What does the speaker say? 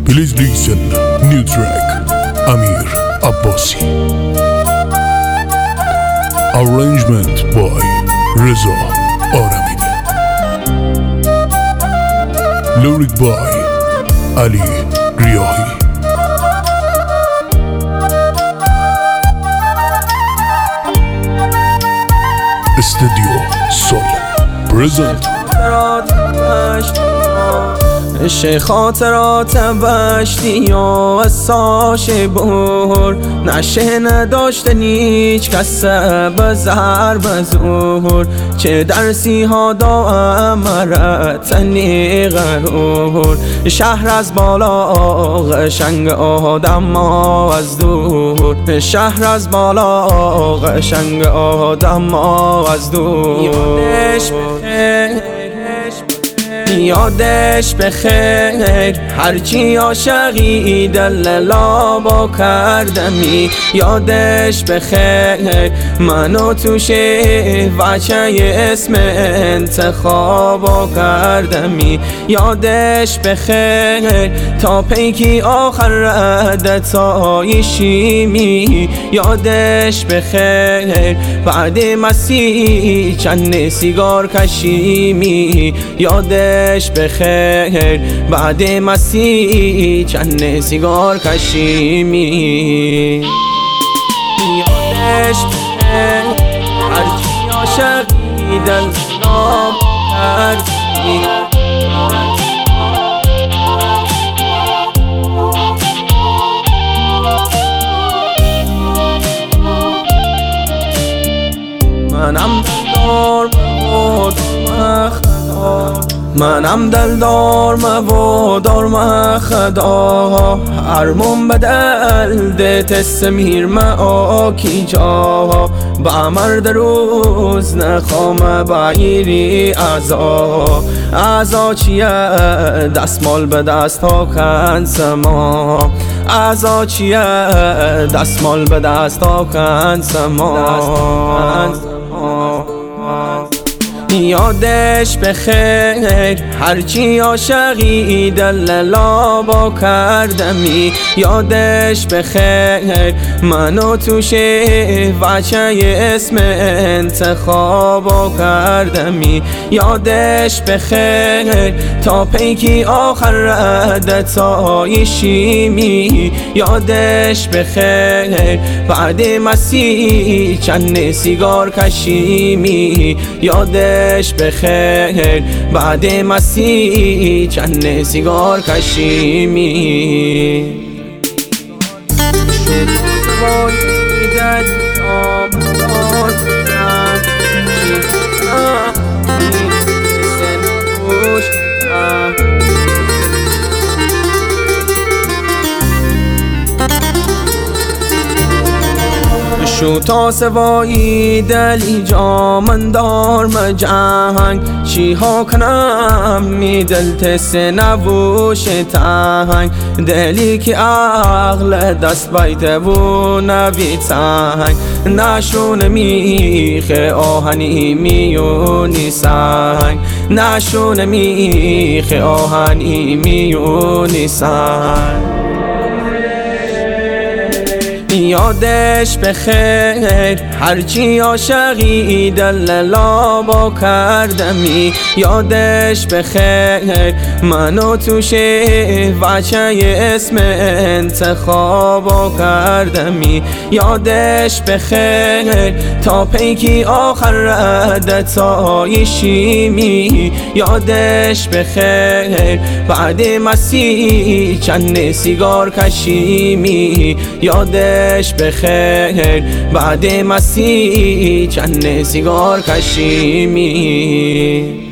Please listen, new track, Amir Abbasi. Arrangement by Reza Aramide. Lyric by Ali Riyahi. Studio Sol present. عشق خاطرات بشتی و اساش بور نشه نداشته نیچ کس به ضرب زور چه درسی ها دارم مرتنی غرور شهر از بالا قشنگ آدم ها از دور شهر از بالا قشنگ آدم ها از دور یادش بخیر هرچی عاشقی دل لابا کردمی یادش بخیر منو توش وچه اسم انتخابا کردمی یادش بخیر تا پیکی آخر ردتای شیمی یادش بخیر بعد مسیح چند سیگار کشیمی یادش بخیر بعد مسیح چند سیگار کشیمی یادش بخیر هرچی عاشقی دل نام کردی منم دلدار مبادار مخدا هرمون بدل ده تسمیر آکی جا با مرد روز نخوام بعیری ازا چیه دستمال به دست ها کنسما ازا چیه دستمال به دست ها کنسما یادش بخیر هرچی عاشقی دل لابا کردمی یادش بخیر منو توش وچه اسم انتخابا کردمی یادش بخیر تا پیکی آخر ردتای شیمی یادش بخیر بعد مسیح چند سیگار کشیمی یادش بخیر بعد مسیح چند سیگار کشیمی شو تا سوایی دلی جا من دار مجهنگ چی ها کنم می دل تس نبوش تنگ دلی که عقل دست بیته و نبی تنگ نشون میخ آهنی میونی سنگ نشون میخ آهنی میونی سنگ یادش بخیر هرچی عاشقی دل لابا کردمی یادش بخیر منو توش وچه اسم انتخابا کردمی یادش بخیر تا پیکی آخر ردتای شیمی یادش بخیر بعد مسیح چند سیگار کشیمی یادش بخیر بعد مسیح چند سیگار کشیمی